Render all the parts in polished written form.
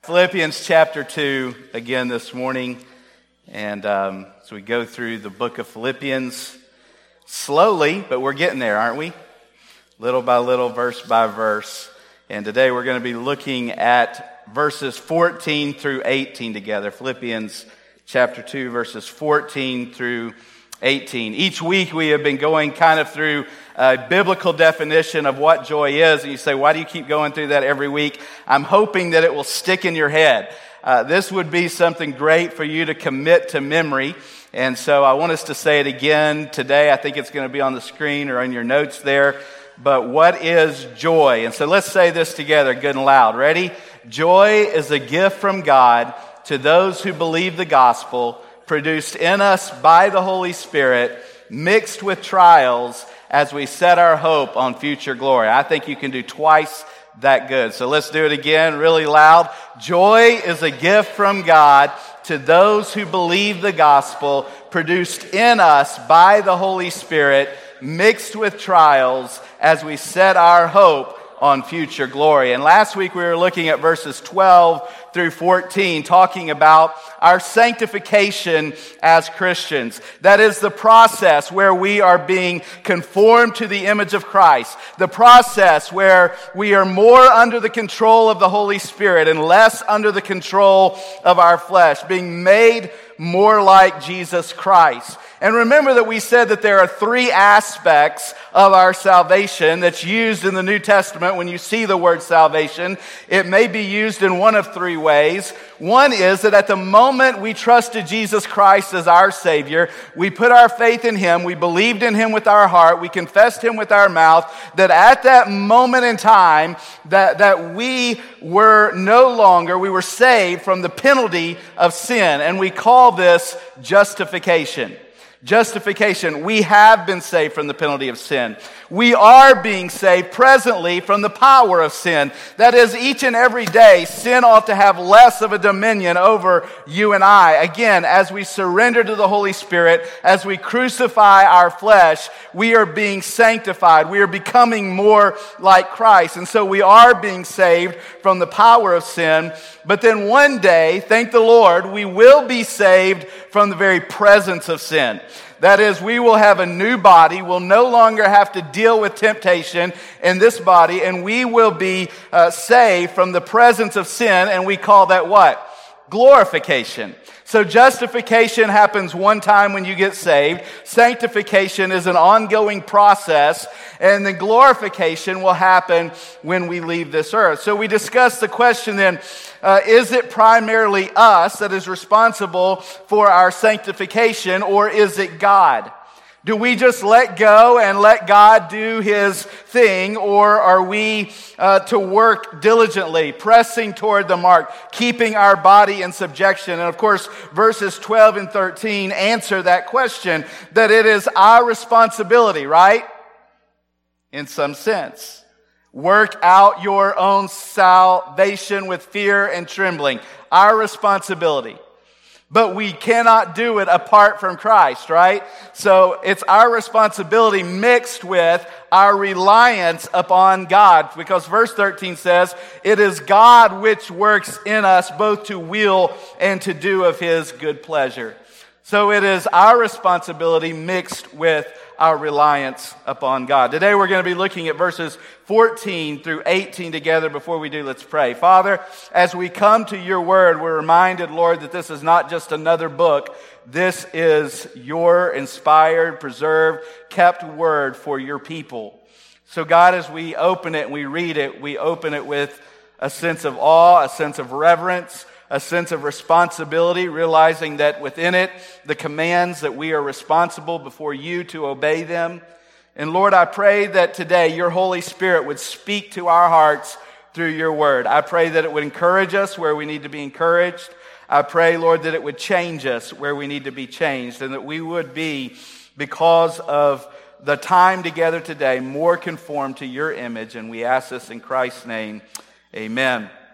Philippians chapter 2 again this morning, and so we go through the book of Philippians slowly, but we're getting there, aren't we? Little by little, verse by verse. And today we're going to be looking at verses 14 through 18 together. Philippians chapter 2, verses 14 through 18. Each week we have been going kind of through a biblical definition of what joy is. And you say, why do you keep going through that every week? I'm hoping that it will stick in your head. This would be something great for you to commit to memory. And so I want us to say it again today. I think it's going to be on the screen or in your notes there. But what is joy? And so let's say this together good and loud. Ready? Joy is a gift from God to those who believe the gospel, produced in us by the Holy Spirit, mixed with trials as we set our hope on future glory. I think you can do twice that good. So let's do it again really loud. Joy is a gift from God to those who believe the gospel, produced in us by the Holy Spirit, mixed with trials as we set our hope on future glory. And last week we were looking at verses 12 through 14, talking about our sanctification as Christians. That is the process where we are being conformed to the image of Christ. The process where we are more under the control of the Holy Spirit and less under the control of our flesh, being made more like Jesus Christ. And remember that we said that there are three aspects of our salvation that's used in the New Testament. When you see the word salvation, it may be used in one of three ways. One is that at the moment we trusted Jesus Christ as our Savior, we put our faith in Him, we believed in Him with our heart, we confessed Him with our mouth, that at that moment in time that we were no longer, we were saved from the penalty of sin. And we call this justification. Justification. We have been saved from the penalty of sin. We are being saved presently from the power of sin. That is, each and every day, sin ought to have less of a dominion over you and I. Again, as we surrender to the Holy Spirit, as we crucify our flesh, we are being sanctified. We are becoming more like Christ. And so we are being saved from the power of sin. But then one day, thank the Lord, we will be saved from the very presence of sin. That is, we will have a new body. We'll no longer have to deal with temptation in this body, and we will be saved from the presence of sin, and we call that what? Glorification. So justification happens one time when you get saved. Sanctification is an ongoing process, and the glorification will happen when we leave this earth. So we discussed the question then, is it primarily us that is responsible for our sanctification, or is it God? Do we just let go and let God do His thing, or are we to work diligently, pressing toward the mark, keeping our body in subjection? And of course, verses 12 and 13 answer that question, that it is our responsibility, right? In some sense. Work out your own salvation with fear and trembling. Our responsibility. But we cannot do it apart from Christ, right? So it's our responsibility mixed with our reliance upon God. Because verse 13 says, it is God which works in us both to will and to do of His good pleasure. So it is our responsibility mixed with our reliance upon God. Today we're going to be looking at verses 14 through 18 together. Before we do, let's pray. Father, as we come to your word, we're reminded, Lord, that this is not just another book. This is your inspired, preserved, kept word for your people. So God, as we open it and we read it, we open it with a sense of awe, a sense of reverence, a sense of responsibility, realizing that within it, the commands that we are responsible before you to obey them. And Lord, I pray that today your Holy Spirit would speak to our hearts through your word. I pray that it would encourage us where we need to be encouraged. I pray, Lord, that it would change us where we need to be changed, and that we would be, because of the time together today, more conformed to your image. And we ask this in Christ's name. Amen.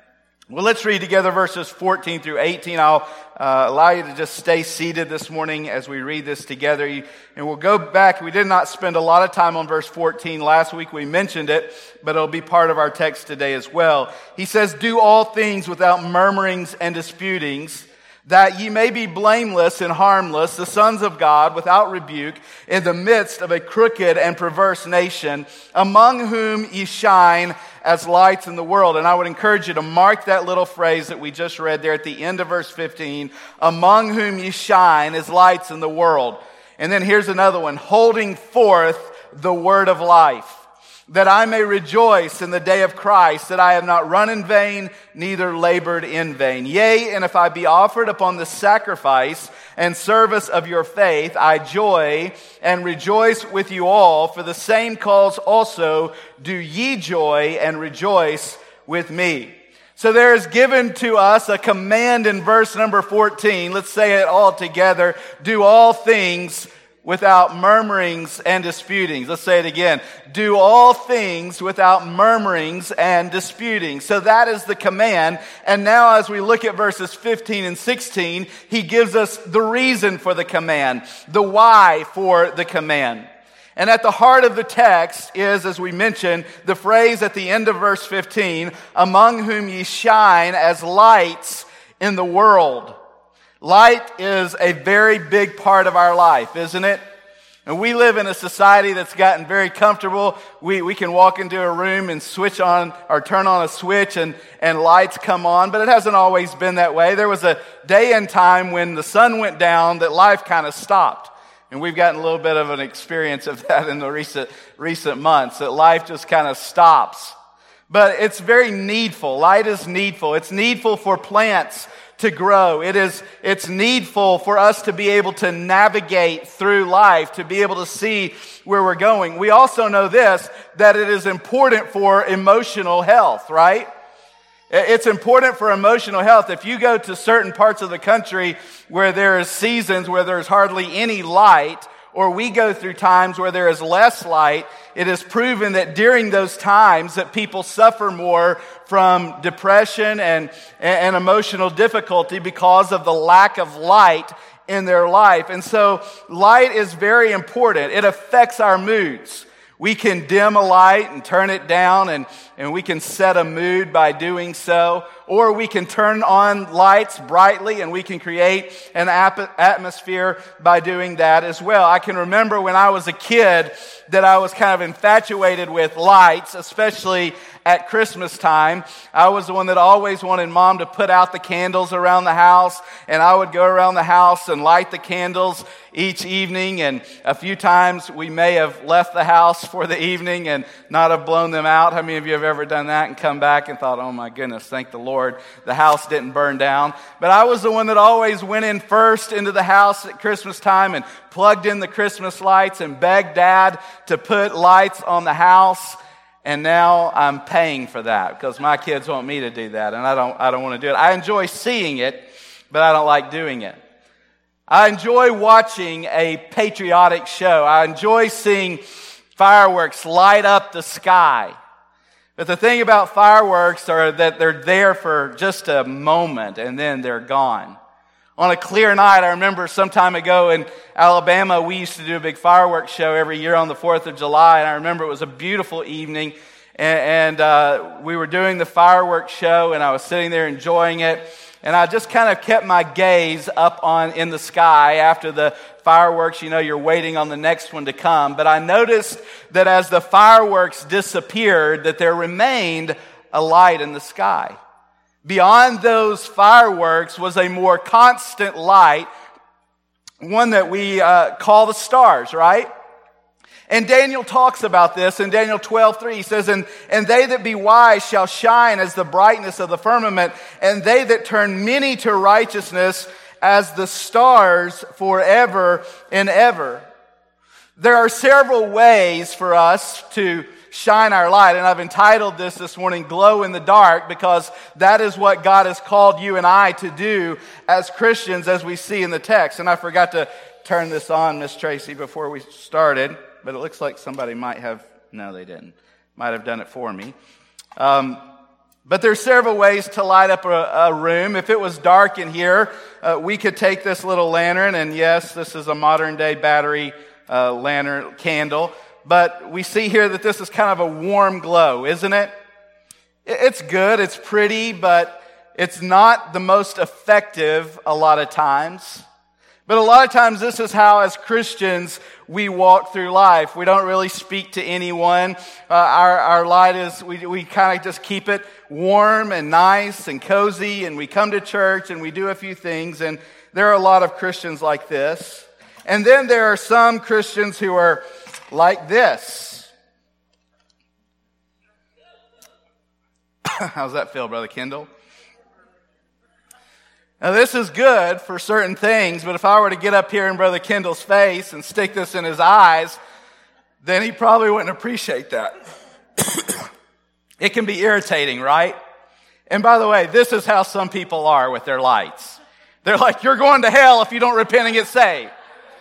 Well, let's read together verses 14 through 18. I'll allow you to just stay seated this morning as we read this together. And we'll go back. We did not spend a lot of time on verse 14. Last week we mentioned it, but it'll be part of our text today as well. He says, "Do all things without murmurings and disputings, that ye may be blameless and harmless, the sons of God, without rebuke, in the midst of a crooked and perverse nation, among whom ye shine as lights in the world." And I would encourage you to mark that little phrase that we just read there at the end of verse 15, "among whom ye shine as lights in the world." And then here's another one, "holding forth the word of life, that I may rejoice in the day of Christ, that I have not run in vain, neither labored in vain. Yea, and if I be offered upon the sacrifice and service of your faith, I joy and rejoice with you all. For the same cause also do ye joy and rejoice with me." So there is given to us a command in verse number 14. Let's say it all together. Do all things without murmurings and disputings. Let's say it again. Do all things without murmurings and disputings. So that is the command. And now as we look at verses 15 and 16, he gives us the reason for the command, the why for the command. And at the heart of the text is, as we mentioned, the phrase at the end of verse 15, "among whom ye shine as lights in the world." Light is a very big part of our life, isn't it? And we live in a society that's gotten very comfortable. We can walk into a room and switch on or turn on a switch and lights come on, but it hasn't always been that way. There was a day and time when the sun went down that life kind of stopped. And we've gotten a little bit of an experience of that in the recent months, that life just kind of stops. But it's very needful. Light is needful. It's needful for plants to grow. It's needful for us to be able to navigate through life, to be able to see where we're going. We also know this, that it is important for emotional health, right? It's important for emotional health. If you go to certain parts of the country where there is seasons where there's hardly any light, or we go through times where there is less light, it is proven that during those times that people suffer more from depression and emotional difficulty because of the lack of light in their life. And so light is very important. It affects our moods. We can dim a light and turn it down, and we can set a mood by doing so. Or we can turn on lights brightly, and we can create an atmosphere by doing that as well. I can remember when I was a kid that I was kind of infatuated with lights, especially at Christmas time. I was the one that always wanted Mom to put out the candles around the house, and I would go around the house and light the candles each evening. And a few times we may have left the house for the evening and not have blown them out. How many of you have ever done that and come back and thought, "Oh my goodness, thank the Lord, the house didn't burn down"? But I was the one that always went in first into the house at Christmas time and plugged in the Christmas lights and begged Dad to put lights on the house. And now I'm paying for that because my kids want me to do that, and I don't want to do it. I enjoy seeing it, but I don't like doing it. I enjoy watching a patriotic show. I enjoy seeing fireworks light up the sky. But the thing about fireworks are that they're there for just a moment and then they're gone. On a clear night, I remember some time ago in Alabama, we used to do a big fireworks show every year on the 4th of July, and I remember it was a beautiful evening, and we were doing the fireworks show, and I was sitting there enjoying it, and I just kind of kept my gaze up in the sky. After the fireworks, you're waiting on the next one to come, but I noticed that as the fireworks disappeared, that there remained a light in the sky. Beyond those fireworks was a more constant light, one that we call the stars, right? And Daniel talks about this in Daniel 12:3. He says, and they that be wise shall shine as the brightness of the firmament, and they that turn many to righteousness as the stars forever and ever. There are several ways for us to shine our light, and I've entitled this morning, Glow in the Dark, because that is what God has called you and I to do as Christians, as we see in the text. And I forgot to turn this on, Miss Tracy, before we started, but it looks like somebody might have, no they didn't, might have done it for me. But But there's several ways to light up a room. If it was dark in here, we could take this little lantern, and yes, this is a modern day battery lantern candle. But we see here that this is kind of a warm glow, isn't it? It's good, it's pretty, but it's not the most effective a lot of times. But a lot of times this is how, as Christians, we walk through life. We don't really speak to anyone. Our light is, we kind of just keep it warm and nice and cozy, and we come to church and we do a few things, and there are a lot of Christians like this. And then there are some Christians who are like this. How's that feel, Brother Kendall? Now, this is good for certain things, but if I were to get up here in Brother Kendall's face and stick this in his eyes, then he probably wouldn't appreciate that. It can be irritating, right? And by the way, this is how some people are with their lights. They're like, you're going to hell if you don't repent and get saved.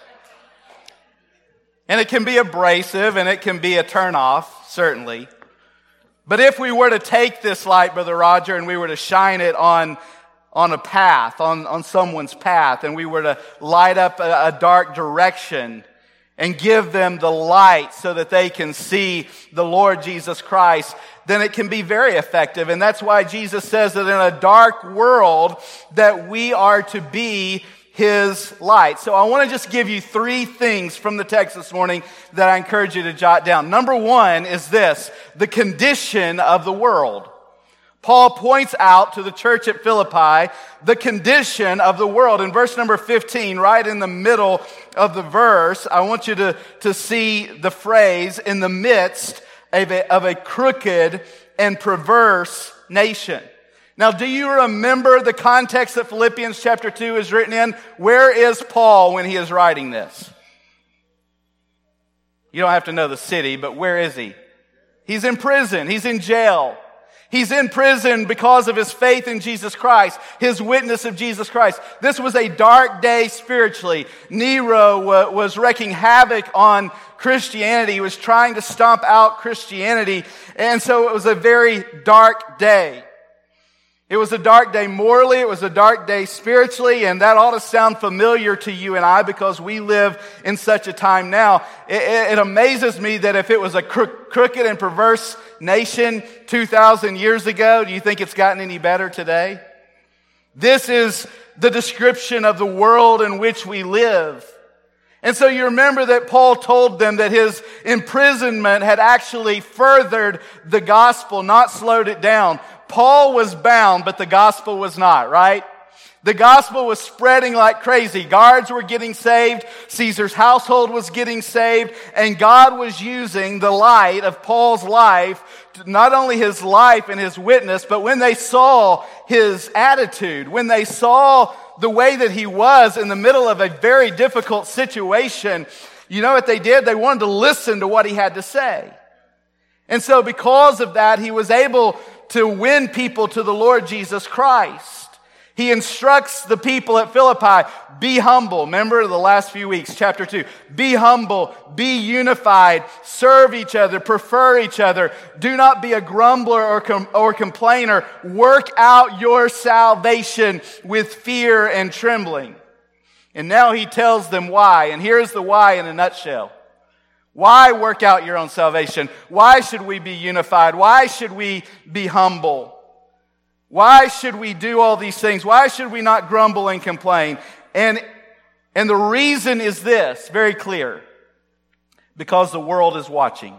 And it can be abrasive and it can be a turnoff, certainly. But if we were to take this light, Brother Roger, and we were to shine it on a path, on someone's path, and we were to light up a dark direction and give them the light so that they can see the Lord Jesus Christ, then it can be very effective. And that's why Jesus says that in a dark world that we are to be His light. So I want to just give you 3 things from the text this morning that I encourage you to jot down. Number 1 is this: the condition of the world. Paul points out to the church at Philippi the condition of the world. In verse number 15, right in the middle of the verse, I want you to see the phrase, in the midst of a crooked and perverse nation. Now, do you remember the context that Philippians chapter 2 is written in? Where is Paul when he is writing this? You don't have to know the city, but where is he? He's in prison. He's in jail. He's in prison because of his faith in Jesus Christ, his witness of Jesus Christ. This was a dark day spiritually. Nero was wreaking havoc on Christianity. He was trying to stomp out Christianity. And so it was a very dark day. It was a dark day morally, it was a dark day spiritually, and that ought to sound familiar to you and I because we live in such a time now. It amazes me that if it was a crooked and perverse nation 2,000 years ago, do you think it's gotten any better today? This is the description of the world in which we live. And so you remember that Paul told them that his imprisonment had actually furthered the gospel, not slowed it down. Paul was bound, but the gospel was not, right? The gospel was spreading like crazy. Guards were getting saved. Caesar's household was getting saved. And God was using the light of Paul's life, not only his life and his witness, but when they saw his attitude, when they saw the way that he was in the middle of a very difficult situation, you know what they did? They wanted to listen to what he had to say. And so because of that, he was able to win people to the Lord Jesus Christ. He instructs the people at Philippi, be humble. Remember the last few weeks, chapter 2. Be humble, be unified, serve each other, prefer each other. Do not be a grumbler or complainer. Work out your salvation with fear and trembling. And now he tells them why. And here's the why in a nutshell. Why work out your own salvation? Why should we be unified? Why should we be humble? Why should we do all these things? Why should we not grumble and complain? And the reason is this, very clear. Because the world is watching.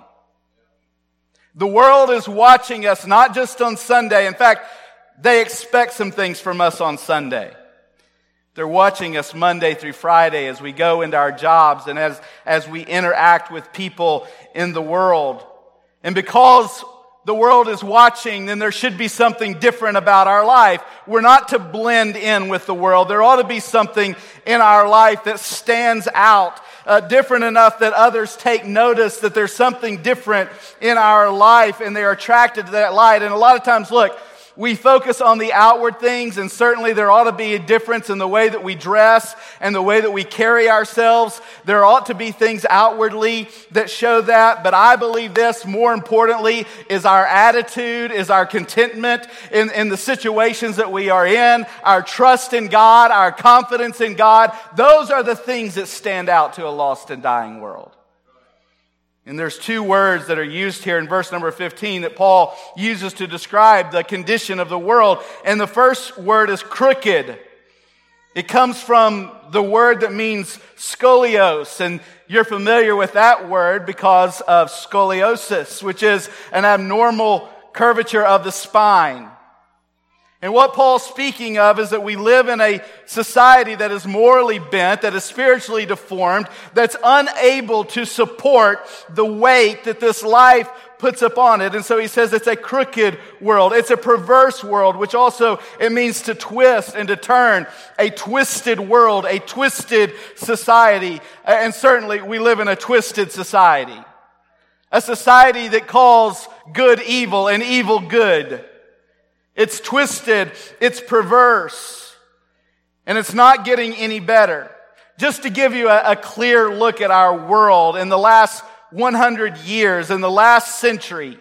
The world is watching us not just on Sunday. In fact, they expect some things from us on Sunday. They're watching us Monday through Friday as we go into our jobs and as we interact with people in the world. And because the world is watching, then there should be something different about our life. We're not to blend in with the world. There ought to be something in our life that stands out, different enough that others take notice that there's something different in our life and they're attracted to that light. And a lot of times, look, We focus on the outward things, and certainly there ought to be a difference in the way that we dress and the way that we carry ourselves. There ought to be things outwardly that show that, but I believe this, more importantly, is our attitude, is our contentment in the situations that we are in, our trust in God, our confidence in God. Those are the things that stand out to a lost and dying world. And there's two words that are used here in verse number 15 that Paul uses to describe the condition of the world. And the first word is crooked. It comes from the word that means scolios. And you're familiar with that word because of scoliosis, which is an abnormal curvature of the spine. And what Paul's speaking of is that we live in a society that is morally bent, that is spiritually deformed, that's unable to support the weight that this life puts upon it. And so he says it's a crooked world. It's a perverse world, which also it means to twist and to turn. A twisted world, a twisted society. And certainly we live in a twisted society. A society that calls good evil and evil good. It's twisted, it's perverse, and it's not getting any better. Just to give you a clear look at our world, in the last 100 years, in the last century,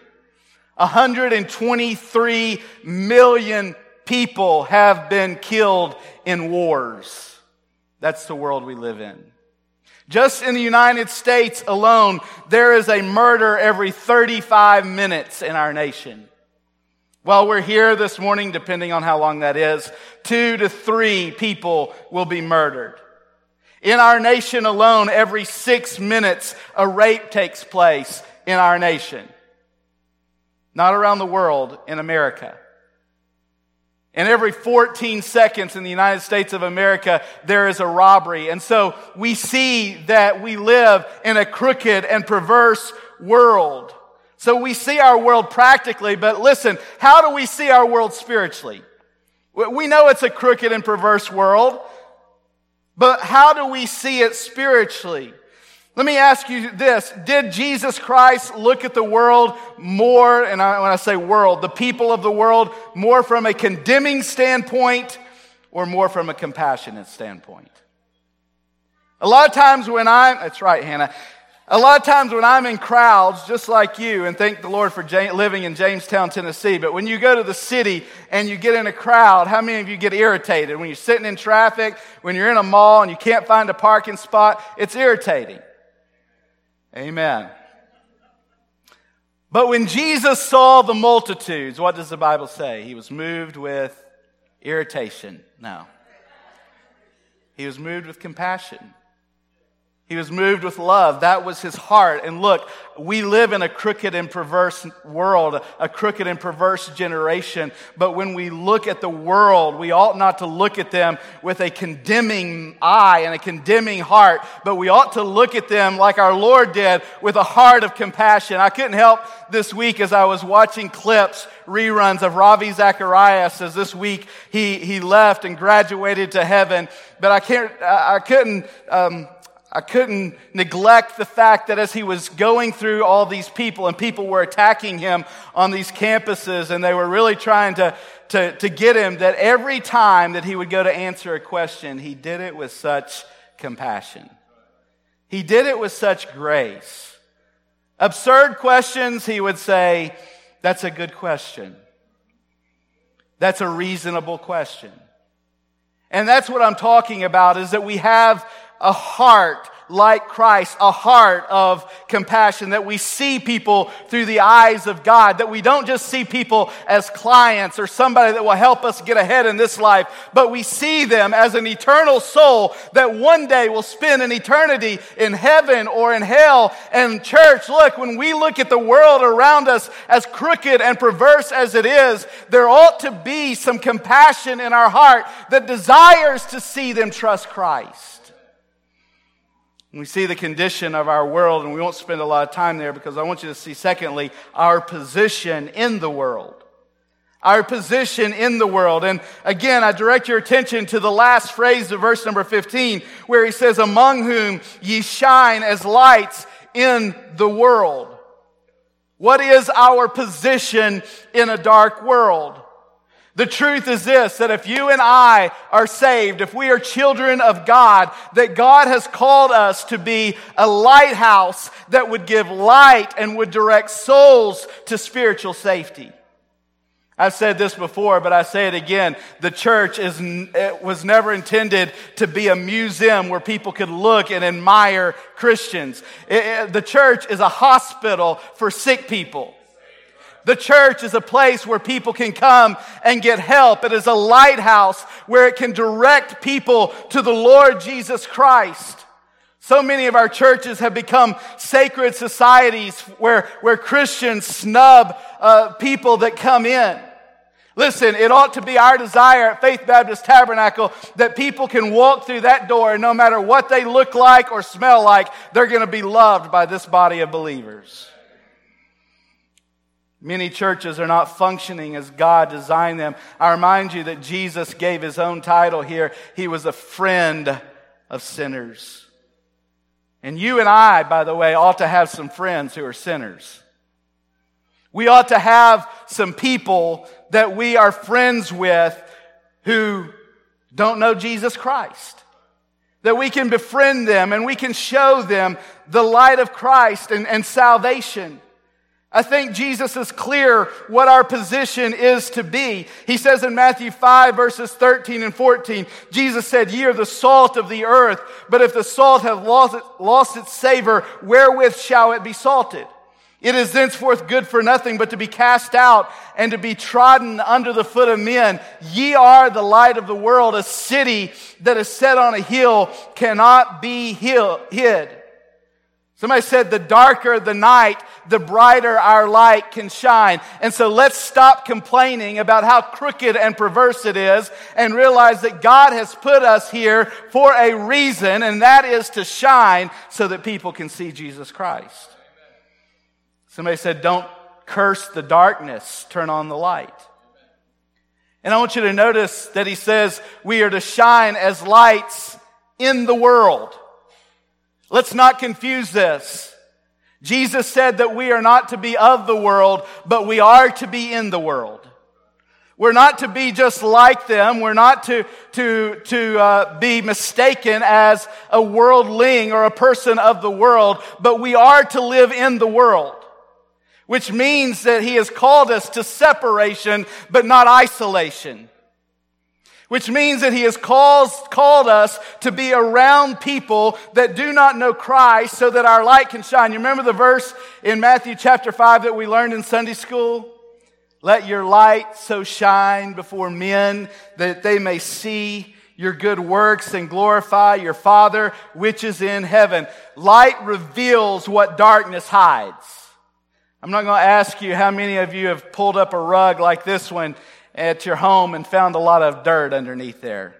123 million people have been killed in wars. That's the world we live in. Just in the United States alone, there is a murder every 35 minutes in our nation. While we're here this morning, depending on how long that is, 2 to 3 people will be murdered. In our nation alone, every 6 minutes, a rape takes place in our nation. Not around the world, in America. And every 14 seconds in the United States of America, there is a robbery. And so we see that we live in a crooked and perverse world. So we see our world practically, but listen, how do we see our world spiritually? We know it's a crooked and perverse world, but how do we see it spiritually? Let me ask you this. Did Jesus Christ look at the world more, and when I say world, the people of the world, more from a condemning standpoint or more from a compassionate standpoint? A lot of times that's right, Hannah. A lot of times when I'm in crowds, just like you, and thank the Lord for living in Jamestown, Tennessee, but when you go to the city and you get in a crowd, how many of you get irritated? When you're sitting in traffic, when you're in a mall and you can't find a parking spot, it's irritating. Amen. But when Jesus saw the multitudes, what does the Bible say? He was moved with irritation. No. He was moved with compassion. He was moved with love. That was his heart. And look, we live in a crooked and perverse world, a crooked and perverse generation. But when we look at the world, we ought not to look at them with a condemning eye and a condemning heart, but we ought to look at them like our Lord did, with a heart of compassion. I couldn't help this week as I was watching reruns of Ravi Zacharias, as this week he left and graduated to heaven. But I couldn't neglect the fact that as he was going through all these people, and people were attacking him on these campuses, and they were really trying to get him, that every time that he would go to answer a question, he did it with such compassion. He did it with such grace. Absurd questions, he would say, that's a good question. That's a reasonable question. And that's what I'm talking about, is that we have a heart like Christ, a heart of compassion, that we see people through the eyes of God, that we don't just see people as clients or somebody that will help us get ahead in this life, but we see them as an eternal soul that one day will spend an eternity in heaven or in hell. And church, look, when we look at the world around us, as crooked and perverse as it is, there ought to be some compassion in our heart that desires to see them trust Christ. We see the condition of our world, and we won't spend a lot of time there because I want you to see, secondly, our position in the world. Our position in the world. And again, I direct your attention to the last phrase of verse number 15, where he says, among whom ye shine as lights in the world. What is our position in a dark world? The truth is this, that if you and I are saved, if we are children of God, that God has called us to be a lighthouse that would give light and would direct souls to spiritual safety. I've said this before, but I say it again. The church was never intended to be a museum where people could look and admire Christians. The church is a hospital for sick people. The church is a place where people can come and get help. It is a lighthouse where it can direct people to the Lord Jesus Christ. So many of our churches have become sacred societies where Christians snub people that come in. Listen, it ought to be our desire at Faith Baptist Tabernacle that people can walk through that door and no matter what they look like or smell like, they're going to be loved by this body of believers. Many churches are not functioning as God designed them. I remind you that Jesus gave his own title here. He was a friend of sinners. And you and I, by the way, ought to have some friends who are sinners. We ought to have some people that we are friends with who don't know Jesus Christ. That we can befriend them and we can show them the light of Christ and salvation. I think Jesus is clear what our position is to be. He says in Matthew 5 verses 13 and 14, Jesus said, "Ye are the salt of the earth, but if the salt have lost its savor, wherewith shall it be salted? It is thenceforth good for nothing but to be cast out and to be trodden under the foot of men. Ye are the light of the world. A city that is set on a hill cannot be hid." Somebody said, the darker the night, the brighter our light can shine. And so let's stop complaining about how crooked and perverse it is and realize that God has put us here for a reason, and that is to shine so that people can see Jesus Christ. Somebody said, don't curse the darkness, turn on the light. And I want you to notice that he says we are to shine as lights in the world. Let's not confuse this. Jesus said that we are not to be of the world, but we are to be in the world. We're not to be just like them. We're not to be mistaken as a worldling or a person of the world, but we are to live in the world. Which means that he has called us to separation, but not isolation. Which means that he has called us to be around people that do not know Christ so that our light can shine. You remember the verse in Matthew chapter 5 that we learned in Sunday school? Let your light so shine before men that they may see your good works and glorify your Father which is in heaven. Light reveals what darkness hides. I'm not going to ask you how many of you have pulled up a rug like this one at your home and found a lot of dirt underneath there.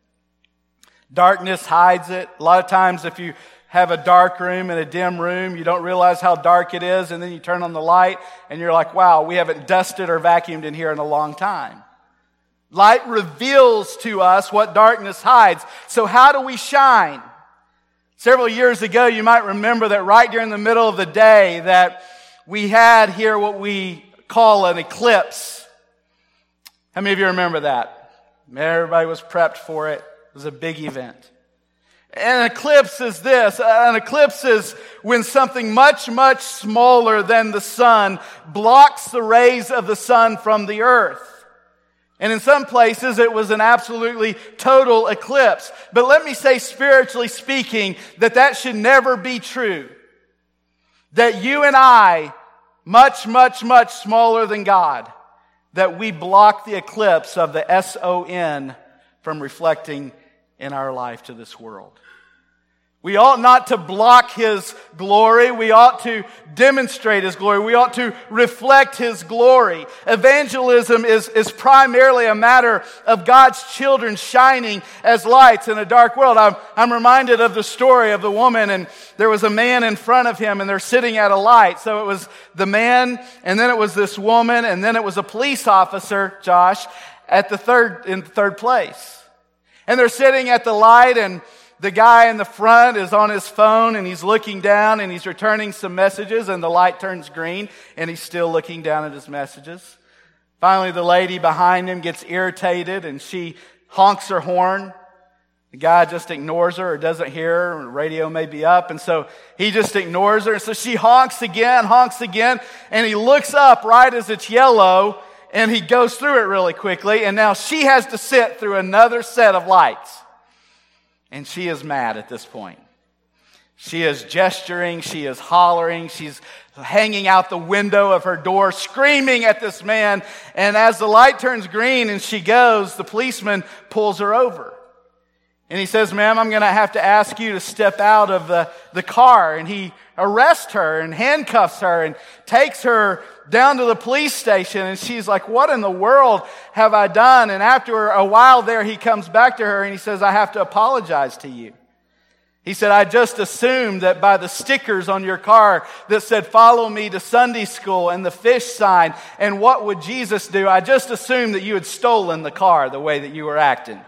Darkness hides it. A lot of times if you have a dark room and a dim room, you don't realize how dark it is, and then you turn on the light and you're like, wow, we haven't dusted or vacuumed in here in a long time. Light reveals to us what darkness hides. So how do we shine? Several years ago, you might remember that right during the middle of the day that we had here what we call an eclipse. How many of you remember that? Everybody was prepped for it. It was a big event. An eclipse is this. An eclipse is when something much, much smaller than the sun blocks the rays of the sun from the earth. And in some places it was an absolutely total eclipse. But let me say, spiritually speaking, that should never be true. That you and I, much, much, much smaller than God, that we block the eclipse of the S-O-N from reflecting in our life to this world. We ought not to block His glory. We ought to demonstrate His glory. We ought to reflect His glory. Evangelism is primarily a matter of God's children shining as lights in a dark world. I'm reminded of the story of the woman, and there was a man in front of him, and they're sitting at a light. So it was the man, and then it was this woman, and then it was a police officer, Josh, in third place. And they're sitting at the light, and the guy in the front is on his phone and he's looking down and he's returning some messages, and the light turns green and he's still looking down at his messages. Finally, the lady behind him gets irritated and she honks her horn. The guy just ignores her or doesn't hear her. The radio may be up, and so he just ignores her. And so she honks again, and he looks up right as it's yellow, and he goes through it really quickly, and now she has to sit through another set of lights. And she is mad at this point. She is gesturing, she is hollering, she's hanging out the window of her door, screaming at this man. And as the light turns green and she goes, the policeman pulls her over. And he says, "Ma'am, I'm going to have to ask you to step out of the car." And he arrests her and handcuffs her and takes her down to the police station. And she's like, "What in the world have I done?" And after a while there, he comes back to her and he says, "I have to apologize to you." He said, "I just assumed that by the stickers on your car that said, 'Follow me to Sunday school,' and the fish sign, and what would Jesus do, I just assumed that you had stolen the car the way that you were acting."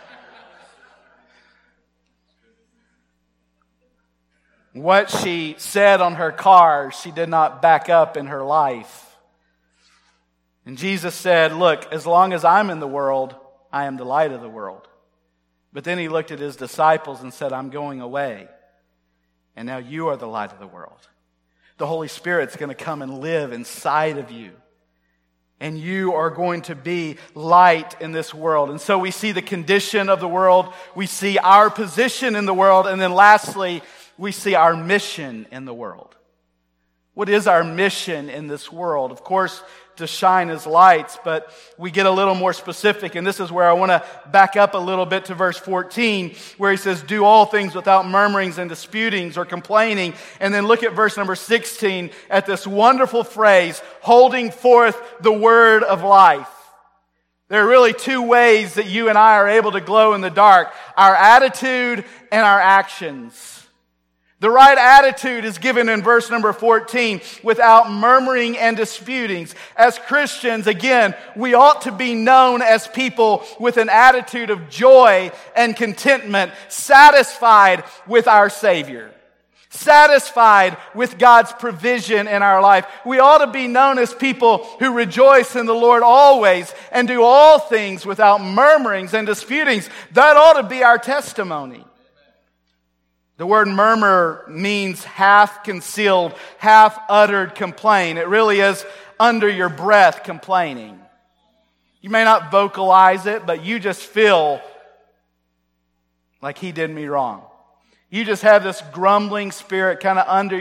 What she said on her car, she did not back up in her life. And Jesus said, "Look, as long as I'm in the world, I am the light of the world." But then he looked at his disciples and said, "I'm going away. And now you are the light of the world." The Holy Spirit's going to come and live inside of you. And you are going to be light in this world. And so we see the condition of the world. We see our position in the world. And then lastly, we see our mission in the world. What is our mission in this world? Of course, to shine as lights, but we get a little more specific, and this is where I want to back up a little bit to verse 14, where he says, "Do all things without murmurings and disputings or complaining." And then look at verse number 16 at this wonderful phrase, "holding forth the word of life." There are really two ways that you and I are able to glow in the dark: our attitude and our actions. The right attitude is given in verse number 14, without murmuring and disputings. As Christians, again, we ought to be known as people with an attitude of joy and contentment, satisfied with our Savior, satisfied with God's provision in our life. We ought to be known as people who rejoice in the Lord always and do all things without murmurings and disputings. That ought to be our testimony. The word murmur means half-concealed, half-uttered complaint. It really is under your breath complaining. You may not vocalize it, but you just feel like he did me wrong. You just have this grumbling spirit kind of under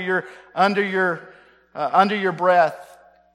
your breath.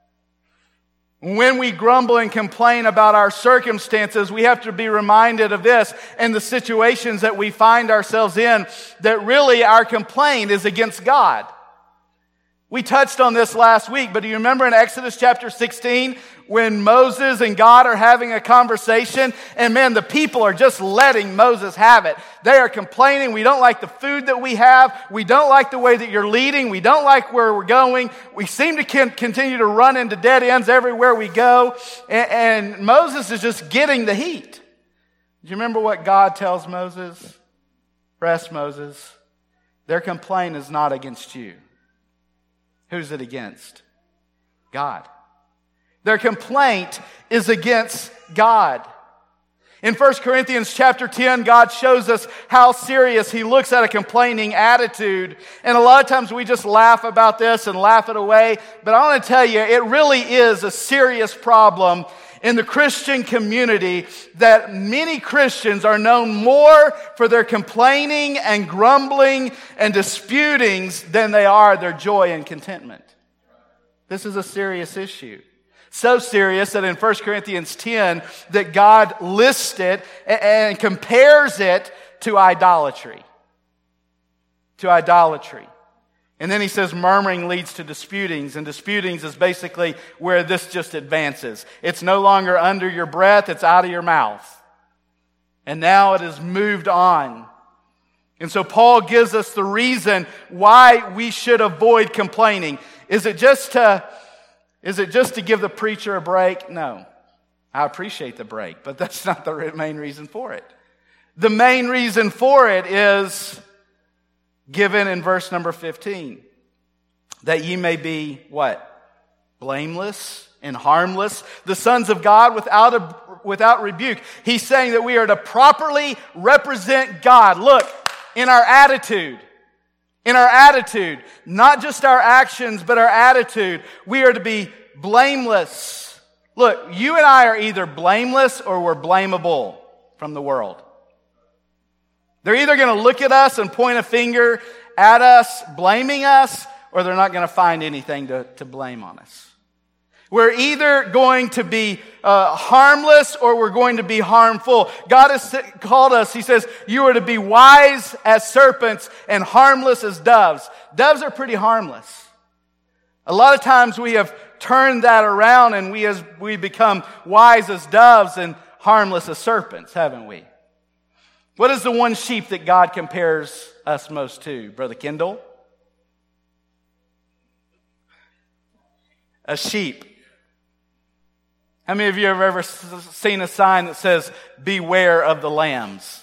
When we grumble and complain about our circumstances, we have to be reminded of this and the situations that we find ourselves in, that really our complaint is against God. We touched on this last week, but do you remember in Exodus chapter 16 when Moses and God are having a conversation, and man, the people are just letting Moses have it. They are complaining, "We don't like the food that we have. We don't like the way that you're leading. We don't like where we're going. We seem to continue to run into dead ends everywhere we go." And Moses is just getting the heat. Do you remember what God tells Moses? "Rest, Moses. Their complaint is not against you." Who's it against? God. Their complaint is against God. In 1 Corinthians chapter 10, God shows us how serious He looks at a complaining attitude. And a lot of times we just laugh about this and laugh it away. But I want to tell you, it really is a serious problem in the Christian community, that many Christians are known more for their complaining and grumbling and disputings than they are their joy and contentment. This is a serious issue. So serious that in 1 Corinthians 10 that God lists it and compares it to idolatry. To idolatry. And then he says murmuring leads to disputings, and disputings is basically where this just advances. It's no longer under your breath, it's out of your mouth. And now it has moved on. And so Paul gives us the reason why we should avoid complaining. Is it just to give the preacher a break? No. I appreciate the break, but that's not the main reason for it. The main reason for it is given in verse number 15, that ye may be what? Blameless and harmless, the sons of God without rebuke. He's saying that we are to properly represent God. Look, in our attitude, not just our actions, but our attitude, we are to be blameless. Look, you and I are either blameless or we're blamable from the world. They're either going to look at us and point a finger at us, blaming us, or they're not going to find anything to blame on us. We're either going to be harmless or we're going to be harmful. God has called us, He says, you are to be wise as serpents and harmless as doves. Doves are pretty harmless. A lot of times we have turned that around and we become wise as doves and harmless as serpents, haven't we? What is the one sheep that God compares us most to, Brother Kendall? A sheep. How many of you have ever seen a sign that says, beware of the lambs?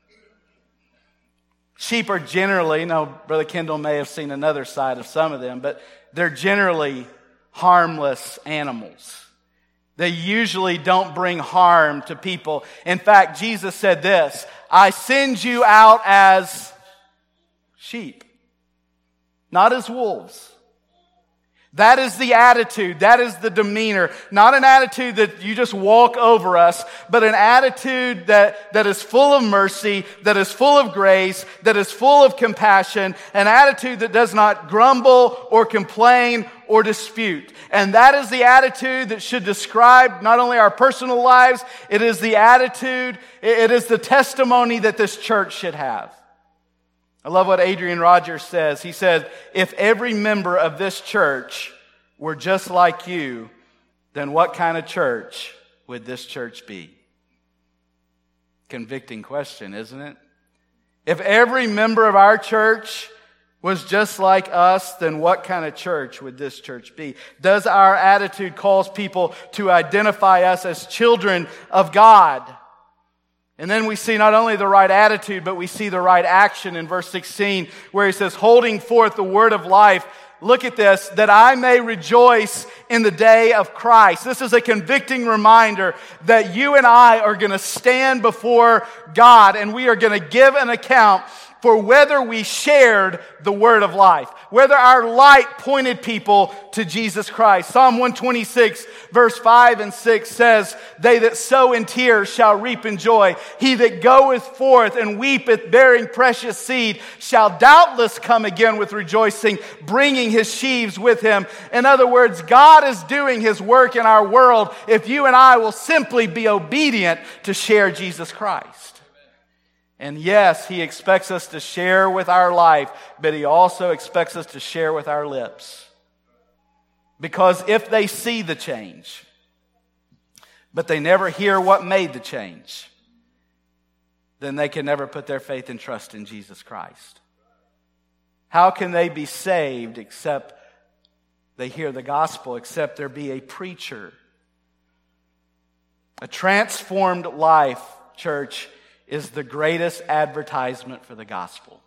Sheep are generally, now Brother Kendall may have seen another side of some of them, but they're generally harmless animals. They usually don't bring harm to people. In fact, Jesus said this, I send you out as sheep, not as wolves. That is the attitude. That is the demeanor. Not an attitude that you just walk over us, but an attitude that is full of mercy, that is full of grace, that is full of compassion, an attitude that does not grumble or complain or dispute. And that is the attitude that should describe not only our personal lives, it is the attitude, it is the testimony that this church should have. I love what Adrian Rogers says. He said, if every member of this church were just like you, then what kind of church would this church be? Convicting question, isn't it? If every member of our church was just like us, then what kind of church would this church be? Does our attitude cause people to identify us as children of God? And then we see not only the right attitude, but we see the right action in verse 16, where he says, holding forth the word of life, look at this, that I may rejoice in the day of Christ. This is a convicting reminder that you and I are going to stand before God and we are going to give an account for whether we shared the word of life, whether our light pointed people to Jesus Christ. Psalm 126 verse 5 and 6 says, they that sow in tears shall reap in joy. He that goeth forth and weepeth bearing precious seed shall doubtless come again with rejoicing, bringing his sheaves with him. In other words, God is doing His work in our world if you and I will simply be obedient to share Jesus Christ. And yes, He expects us to share with our life, but He also expects us to share with our lips. Because if they see the change, but they never hear what made the change, then they can never put their faith and trust in Jesus Christ. How can they be saved except they hear the gospel, except there be a preacher? A transformed life, church, is the greatest advertisement for the gospel.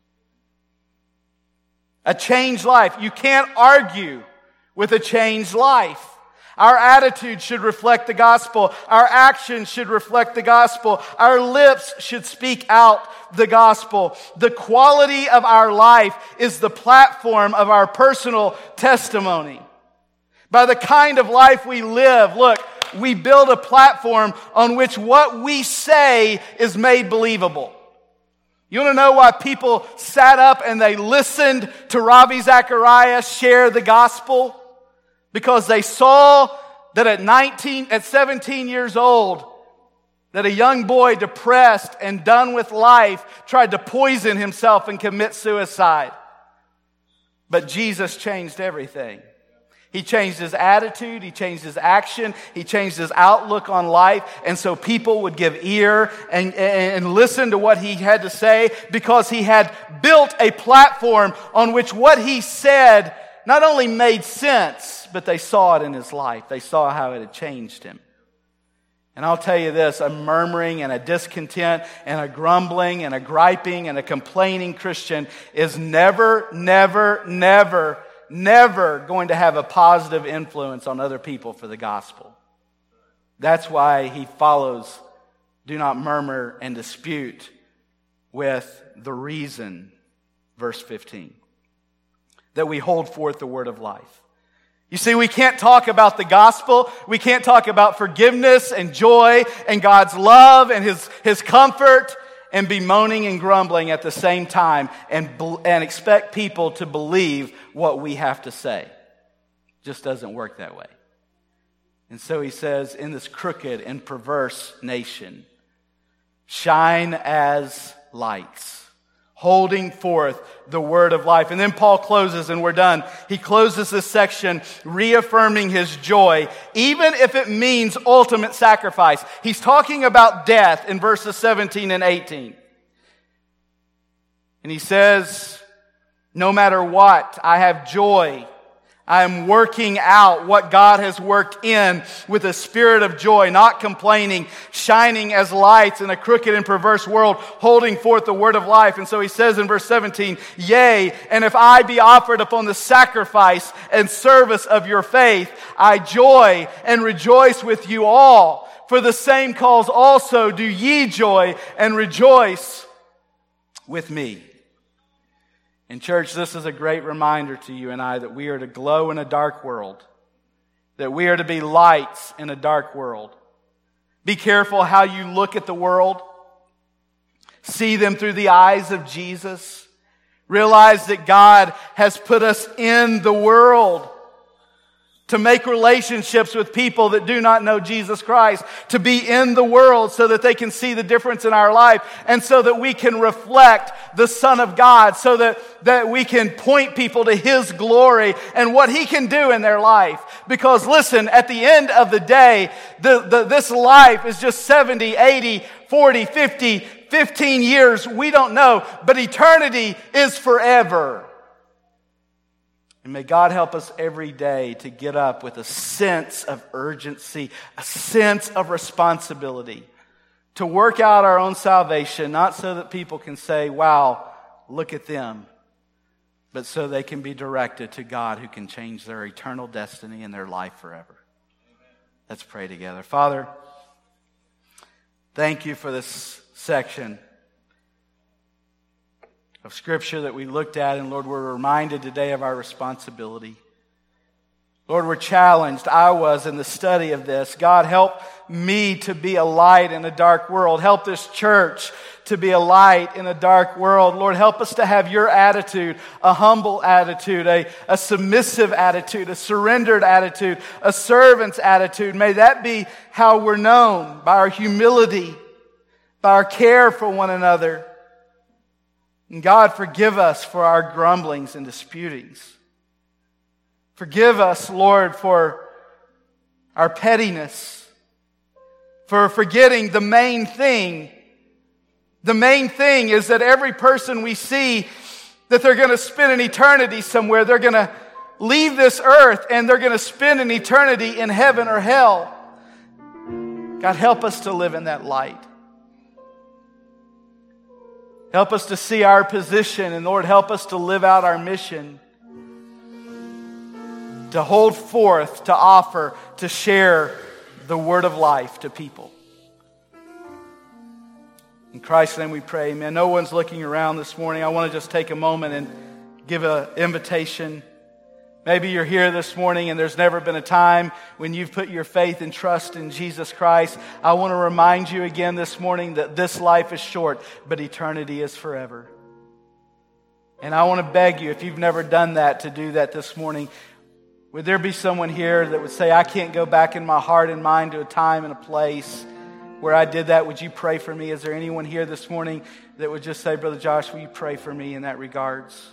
A changed life. You can't argue with a changed life. Our attitude should reflect the gospel. Our actions should reflect the gospel. Our lips should speak out the gospel. The quality of our life is the platform of our personal testimony. By the kind of life we live, look, we build a platform on which what we say is made believable. You want to know why people sat up and they listened to Ravi Zacharias share the gospel? Because they saw that at 17 years old, that a young boy depressed and done with life tried to poison himself and commit suicide. But Jesus changed everything. He changed his attitude, He changed his action, He changed his outlook on life, and so people would give ear and listen to what he had to say because he had built a platform on which what he said not only made sense, but they saw it in his life. They saw how it had changed him. And I'll tell you this, a murmuring and a discontent and a grumbling and a griping and a complaining Christian is never never going to have a positive influence on other people for the gospel. That's why he follows, do not murmur and dispute, with the reason, verse 15, that we hold forth the word of life. You see, we can't talk about the gospel, we can't talk about forgiveness and joy and God's love and His comfort and be moaning and grumbling at the same time and expect people to believe what we have to say. It just doesn't work that way. And so he says, in this crooked and perverse nation, shine as lights, holding forth the word of life. And then Paul closes, and we're done. He closes this section reaffirming his joy, even if it means ultimate sacrifice. He's talking about death in verses 17 and 18. And he says, no matter what, I have joy. I am working out what God has worked in with a spirit of joy, not complaining, shining as lights in a crooked and perverse world, holding forth the word of life. And so he says in verse 17, yea, and if I be offered upon the sacrifice and service of your faith, I joy and rejoice with you all. For the same cause also do ye joy and rejoice with me. And church, this is a great reminder to you and I that we are to glow in a dark world, that we are to be lights in a dark world. Be careful how you look at the world. See them through the eyes of Jesus. Realize that God has put us in the world to make relationships with people that do not know Jesus Christ, to be in the world so that they can see the difference in our life, and so that we can reflect the Son of God, so that we can point people to His glory and what He can do in their life. Because listen, at the end of the day, this life is just 70, 80, 40, 50, 15 years, we don't know, but eternity is forever. And may God help us every day to get up with a sense of urgency, a sense of responsibility, to work out our own salvation, not so that people can say, wow, look at them, but so they can be directed to God who can change their eternal destiny and their life forever. Let's pray together. Father, thank you for this section of Scripture that we looked at, and Lord, we're reminded today of our responsibility. Lord, we're challenged. I was in the study of this. God, help me to be a light in a dark world. Help this church to be a light in a dark world. Lord, help us to have your attitude, a humble attitude, a submissive attitude, a surrendered attitude, a servant's attitude. May that be how we're known, by our humility, by our care for one another. And God, forgive us for our grumblings and disputings. Forgive us, Lord, for our pettiness, for forgetting the main thing. The main thing is that every person we see, that they're going to spend an eternity somewhere. They're going to leave this earth and they're going to spend an eternity in heaven or hell. God, help us to live in that light. Help us to see our position, and Lord, help us to live out our mission, to hold forth, to offer, to share the word of life to people. In Christ's name we pray, amen. No one's looking around this morning. I want to just take a moment and give an invitation. Maybe you're here this morning and there's never been a time when you've put your faith and trust in Jesus Christ. I want to remind you again this morning that this life is short, but eternity is forever. And I want to beg you, if you've never done that, to do that this morning. Would there be someone here that would say, I can't go back in my heart and mind to a time and a place where I did that? Would you pray for me? Is there anyone here this morning that would just say, Brother Josh, will you pray for me in that regards?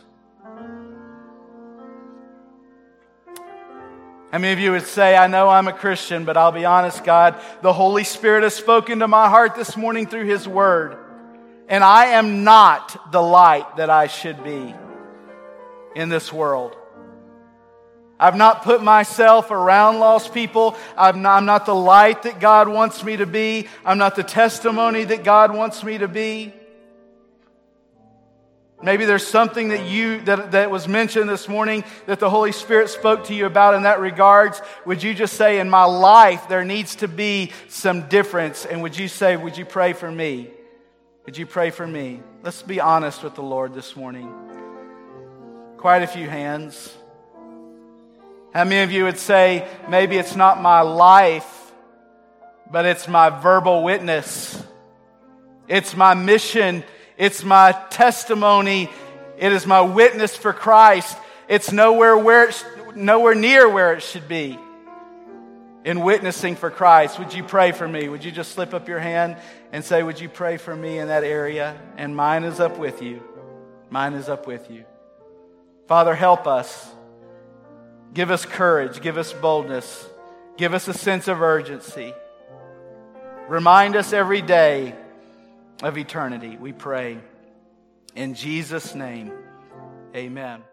How many of you would say, I know I'm a Christian, but I'll be honest, God, the Holy Spirit has spoken to my heart this morning through His Word, and I am not the light that I should be in this world. I've not put myself around lost people. I'm not the light that God wants me to be. I'm not the testimony that God wants me to be. Maybe there's something that was mentioned this morning that the Holy Spirit spoke to you about in that regards. Would you just say, in my life, there needs to be some difference? And would you pray for me? Would you pray for me? Let's be honest with the Lord this morning. Quite a few hands. How many of you would say, maybe it's not my life, but it's my verbal witness. It's my mission. It's my testimony. It is my witness for Christ. It's nowhere near where it should be in witnessing for Christ. Would you pray for me? Would you just slip up your hand and say, would you pray for me in that area? And mine is up with you. Mine is up with you. Father, help us. Give us courage. Give us boldness. Give us a sense of urgency. Remind us every day of eternity, we pray. In Jesus' name, amen.